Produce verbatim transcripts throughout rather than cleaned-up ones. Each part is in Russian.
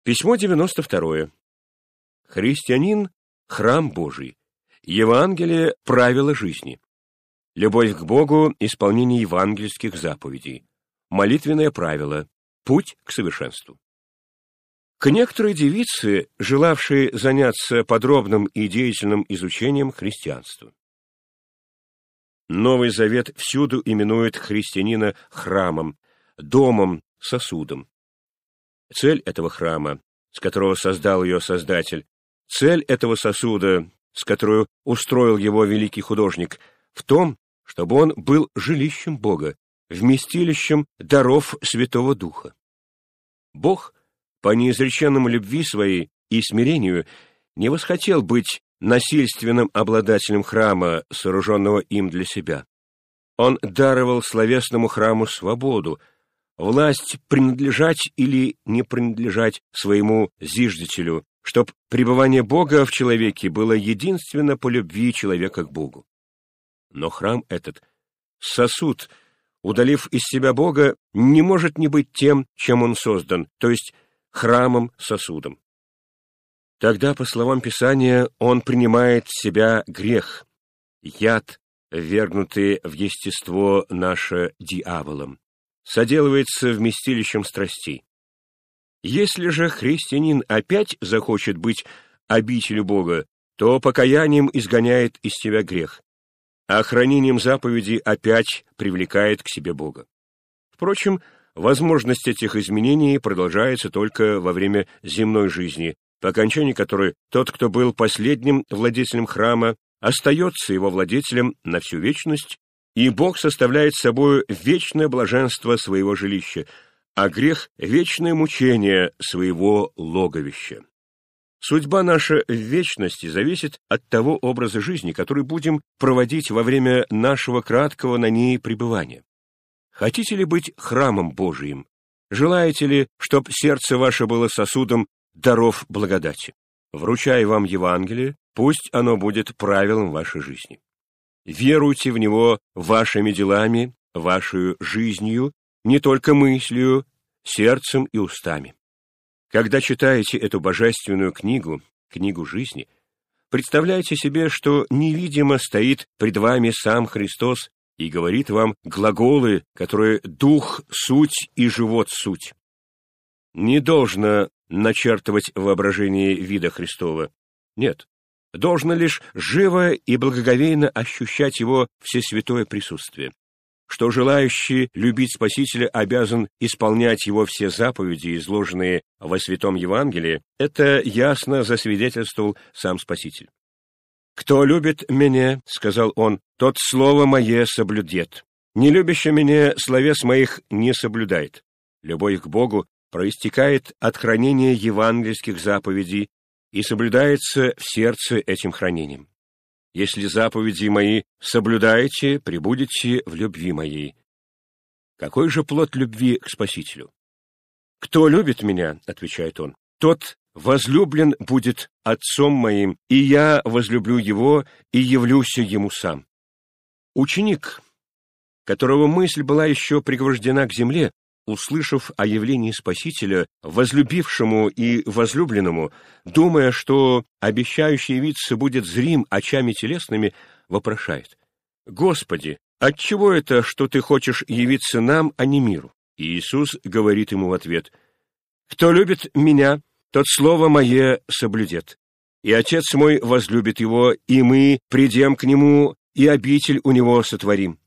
Письмо девяносто второе. Христианин — храм Божий. Евангелие — правило жизни. Любовь к Богу — исполнение евангельских заповедей. Молитвенное правило — путь к совершенству. К некоторой девице, желавшей заняться подробным и деятельным изучением христианства. Новый Завет всюду именует христианина храмом, домом, сосудом. Цель этого храма, с которого создал ее Создатель, цель этого сосуда, с которой устроил его великий художник, в том, чтобы он был жилищем Бога, вместилищем даров Святого Духа. Бог, по неизреченному любви своей и смирению, не восхотел быть насильственным обладателем храма, сооруженного им для себя. Он даровал словесному храму свободу, власть принадлежать или не принадлежать своему зиждителю, чтоб пребывание Бога в человеке было единственно по любви человека к Богу. Но храм этот, сосуд, удалив из себя Бога, не может не быть тем, чем он создан, то есть храмом-сосудом. Тогда, по словам Писания, он принимает в себя грех, яд, ввергнутый в естество наше дьяволом, соделывается вместилищем страстей. Если же христианин опять захочет быть обителью Бога, то покаянием изгоняет из себя грех, а хранением заповедей опять привлекает к себе Бога. Впрочем, возможность этих изменений продолжается только во время земной жизни, по окончании которой тот, кто был последним владетелем храма, остается его владетелем на всю вечность, и Бог составляет собой вечное блаженство своего жилища, а грех — вечное мучение своего логовища. Судьба наша в вечности зависит от того образа жизни, который будем проводить во время нашего краткого на ней пребывания. Хотите ли быть храмом Божиим? Желаете ли, чтоб сердце ваше было сосудом даров благодати? Вручая вам Евангелие, пусть оно будет правилом вашей жизни. Веруйте в него вашими делами, вашей жизнью, не только мыслью, сердцем и устами. Когда читаете эту божественную книгу, книгу жизни, представляйте себе, что невидимо стоит пред вами сам Христос и говорит вам глаголы, которые дух — суть и живот — суть. Не должно начертывать воображение вида Христова. Нет. Должно лишь живо и благоговейно ощущать его всесвятое присутствие, что желающий любить Спасителя обязан исполнять его все заповеди, изложенные во Святом Евангелии, это ясно засвидетельствовал сам Спаситель. «Кто любит меня, — сказал он, — тот слово мое соблюдет. Не любящий меня словес моих не соблюдает». Любовь к Богу проистекает от хранения евангельских заповедей и соблюдается в сердце этим хранением. Если заповеди мои соблюдаете, пребудете в любви моей. Какой же плод любви к Спасителю? «Кто любит меня, — отвечает он, — тот возлюблен будет Отцом моим, и я возлюблю его и явлюсь ему сам». Ученик, которого мысль была еще пригвождена к земле, услышав о явлении Спасителя, возлюбившему и возлюбленному, думая, что обещающий явиться будет зрим очами телесными, вопрошает: «Господи, отчего это, что ты хочешь явиться нам, а не миру?» И Иисус говорит ему в ответ: «Кто любит меня, тот слово мое соблюдет, и Отец мой возлюбит его, и мы придем к нему, и обитель у него сотворим».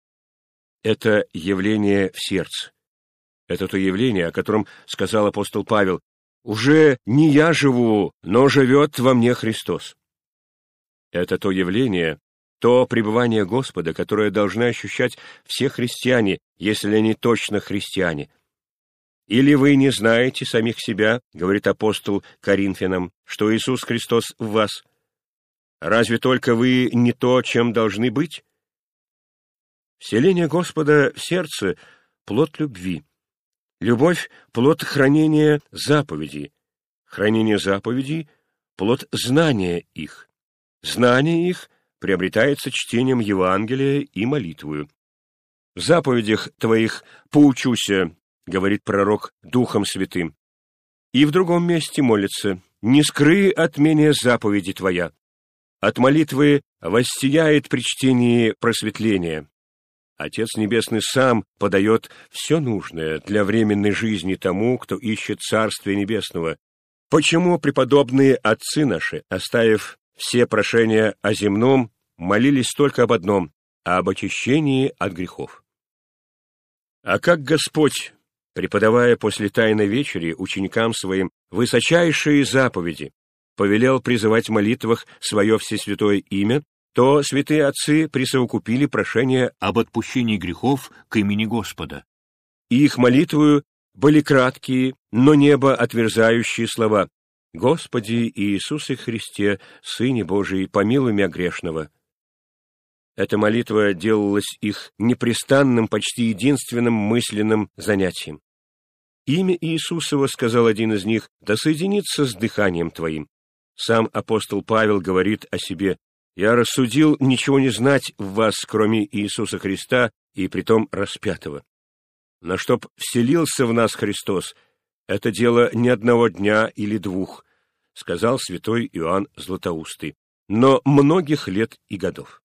Это явление в сердце. Это то явление, о котором сказал апостол Павел: «Уже не я живу, но живет во мне Христос». Это то явление, то пребывание Господа, которое должны ощущать все христиане, если они точно христиане. «Или вы не знаете самих себя, — говорит апостол Коринфянам, — что Иисус Христос в вас? Разве только вы не то, чем должны быть?» Вселение Господа в сердце — плод любви. Любовь — плод хранения заповедей. Хранение заповедей — плод знания их. Знание их приобретается чтением Евангелия и молитвою. «В заповедях твоих поучуся, — говорит пророк, — Духом Святым». И в другом месте молится: «Не скрый от меня заповеди Твоя». От молитвы воссияет при чтении просветления. Отец Небесный сам подает все нужное для временной жизни тому, кто ищет Царствия Небесного. Почему преподобные отцы наши, оставив все прошения о земном, молились только об одном — об очищении от грехов? А как Господь, преподавая после Тайной вечери ученикам своим высочайшие заповеди, повелел призывать в молитвах свое всесвятое имя, то святые отцы присовокупили прошение об отпущении грехов к имени Господа. И их молитвою были краткие, но небо отверзающие слова: «Господи Иисусе Христе, Сыне Божий, помилуй мя грешного». Эта молитва делалась их непрестанным, почти единственным мысленным занятием. «Имя Иисусово, — сказал один из них, — да соединится с дыханием твоим». Сам апостол Павел говорит о себе: «Я рассудил ничего не знать в вас, кроме Иисуса Христа, и притом распятого». Но чтоб вселился в нас Христос, это дело не одного дня или двух, сказал святой Иоанн Златоустый, но многих лет и годов.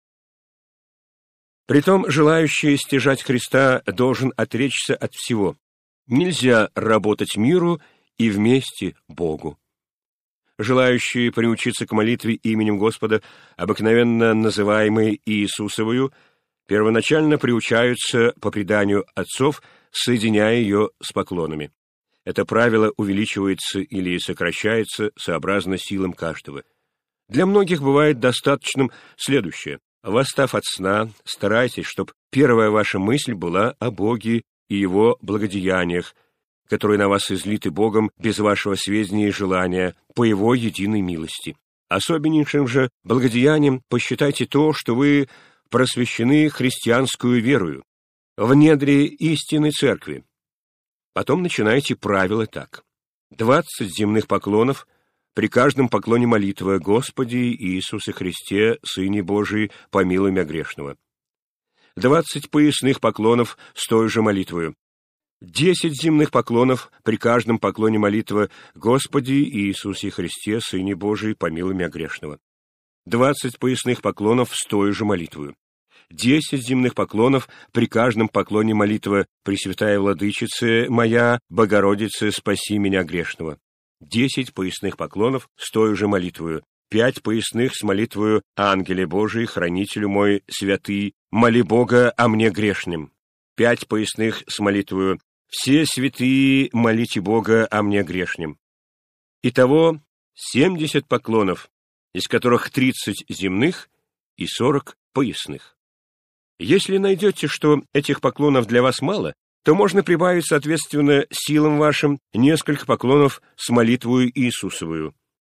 Притом желающий стяжать Христа должен отречься от всего. Нельзя работать миру и вместе Богу. Желающие приучиться к молитве именем Господа, обыкновенно называемой Иисусовою, первоначально приучаются по преданию отцов, соединяя ее с поклонами. Это правило увеличивается или сокращается сообразно силам каждого. Для многих бывает достаточным следующее: восстав от сна, старайтесь, чтобы первая ваша мысль была о Боге и Его благодеяниях, которые на вас излиты Богом без вашего сведения и желания, по Его единой милости. Особеннейшим же благодеянием посчитайте то, что вы просвещены христианскую верою, в недре истинной церкви. Потом начинайте правила так: двадцать земных поклонов, при каждом поклоне молитва: «Господи Иисусе Христе, Сыне Божий, помилуй мя грешного». Двадцать поясных поклонов с той же молитвою. Десять земных поклонов, при каждом поклоне молитва: «Господи Иисусе Христе, Сыне Божий, помилуй мя грешного». Двадцать поясных поклонов с той же молитвою. Десять земных поклонов, при каждом поклоне молитва: «Пресвятая Владычице моя, Богородице, спаси меня грешного». Десять поясных поклонов с той же молитвою. Пять поясных с молитвою: «Ангеле Божий, хранителю мой святый, моли Бога о мне грешным». Пять поясных с молитвою: «Все святые, молите Бога о мне грешным». Итого семьдесят поклонов, из которых тридцать земных и сорок поясных. Если найдете, что этих поклонов для вас мало, то можно прибавить, соответственно, силам вашим несколько поклонов с молитвою Иисусовую.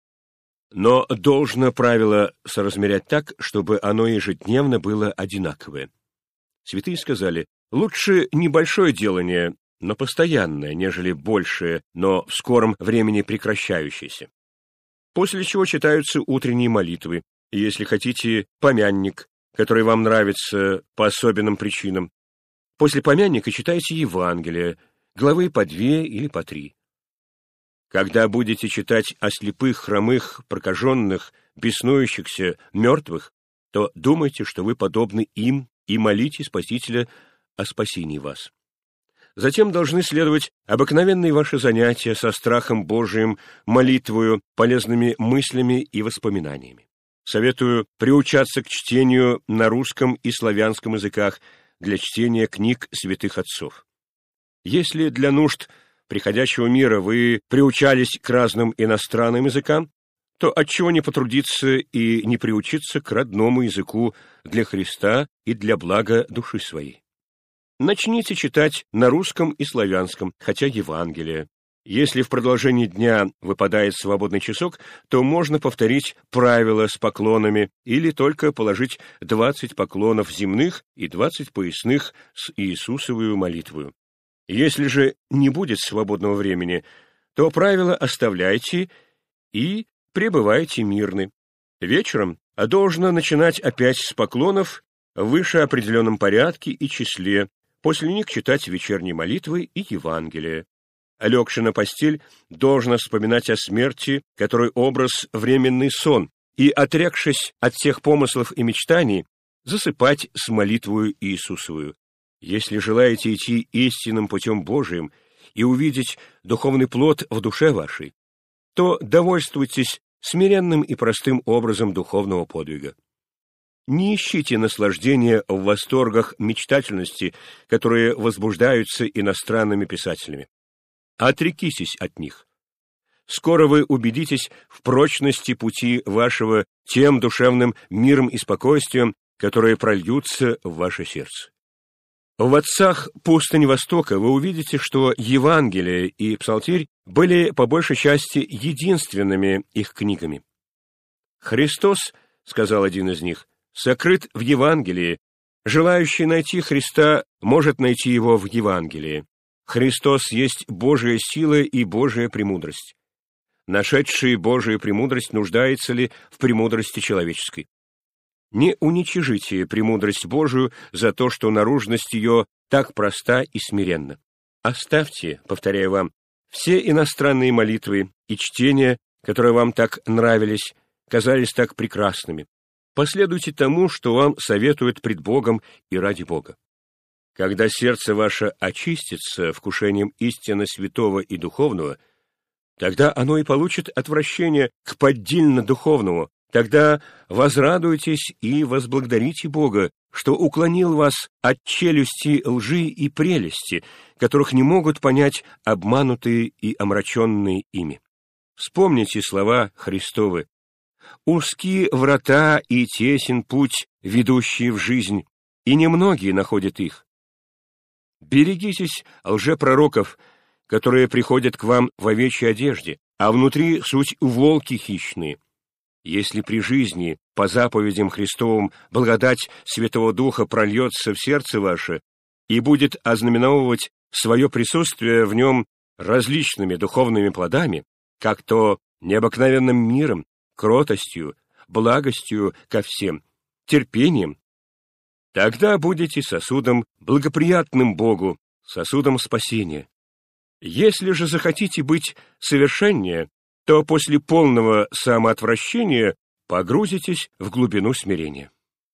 Но должно правило соразмерять так, чтобы оно ежедневно было одинаковое. Святые сказали: лучше небольшое делание, но постоянное, нежели большее, но в скором времени прекращающееся. После чего читаются утренние молитвы, и, если хотите, помянник, который вам нравится по особенным причинам. После помянника читайте Евангелие, главы по две или по три. Когда будете читать о слепых, хромых, прокаженных, беснующихся, мертвых, то думайте, что вы подобны им, и молите Спасителя о спасении вас. Затем должны следовать обыкновенные ваши занятия со страхом Божиим, молитвою, полезными мыслями и воспоминаниями. Советую приучаться к чтению на русском и славянском языках для чтения книг святых отцов. Если для нужд приходящего мира вы приучались к разным иностранным языкам, то отчего не потрудиться и не приучиться к родному языку для Христа и для блага души своей? Начните читать на русском и славянском, хотя Евангелие. Если в продолжении дня выпадает свободный часок, то можно повторить правила с поклонами или только положить двадцать поклонов земных и двадцать поясных с Иисусовую молитвою. Если же не будет свободного времени, то правила оставляйте и пребывайте мирны. Вечером должно начинать опять с поклонов в выше определенном порядке и числе, после них читать вечерние молитвы и Евангелие. легши на постель, должно вспоминать о смерти, которой образ — временный сон, и, отрекшись от всех помыслов и мечтаний, засыпать с молитвою Иисусовую. Если желаете идти истинным путем Божиим и увидеть духовный плод в душе вашей, то довольствуйтесь смиренным и простым образом духовного подвига. Не ищите наслаждения в восторгах мечтательности, которые возбуждаются иностранными писателями. Отрекитесь от них. Скоро вы убедитесь в прочности пути вашего тем душевным миром и спокойствием, которые прольются в ваше сердце. В «Отцах пустыни Востока» вы увидите, что Евангелие и Псалтирь были по большей части единственными их книгами. «Христос, — сказал один из них, — сокрыт в Евангелии. Желающий найти Христа может найти его в Евангелии. Христос есть Божия сила и Божия премудрость. Нашедший Божию премудрость нуждается ли в премудрости человеческой? Не уничижите премудрость Божию за то, что наружность ее так проста и смиренна. Оставьте, повторяю вам, все иностранные молитвы и чтения, которые вам так нравились, казались так прекрасными. Последуйте тому, что вам советуют пред Богом и ради Бога. Когда сердце ваше очистится вкушением истинно святого и духовного, тогда оно и получит отвращение к поддельно-духовному, тогда возрадуйтесь и возблагодарите Бога, что уклонил вас от челюсти лжи и прелести, которых не могут понять обманутые и омраченные ими. Вспомните слова Христовы: «Узки врата и тесен путь, ведущий в жизнь, и немногие находят их». Берегитесь лжепророков, которые приходят к вам в овечьей одежде, а внутри суть волки хищные. Если при жизни, по заповедям Христовым, благодать Святого Духа прольется в сердце ваше и будет ознаменовывать свое присутствие в нем различными духовными плодами, как то необыкновенным миром, кротостью, благостью ко всем, терпением, тогда будете сосудом, благоприятным Богу, сосудом спасения. Если же захотите быть совершеннее, то после полного самоотвращения погрузитесь в глубину смирения.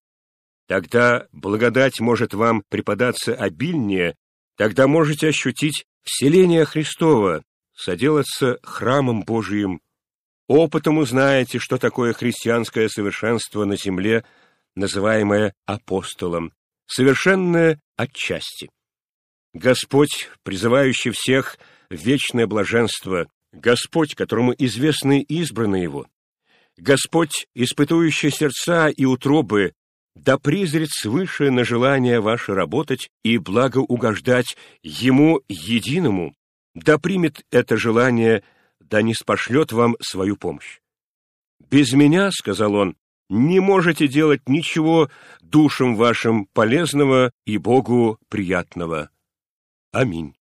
Тогда благодать может вам преподаться обильнее, тогда можете ощутить вселение Христова, соделаться храмом Божиим. Опытом узнаете, что такое христианское совершенство на земле, называемое апостолом, совершенное отчасти. Господь, призывающий всех в вечное блаженство, Господь, которому известны избранные Его, Господь, испытующий сердца и утробы, да призрит свыше на желание ваше работать и благоугождать Ему единому, да примет это желание, да не спошлет вам свою помощь. «Без меня, — сказал Он, — не можете делать ничего душам вашим полезного и Богу приятного. Аминь».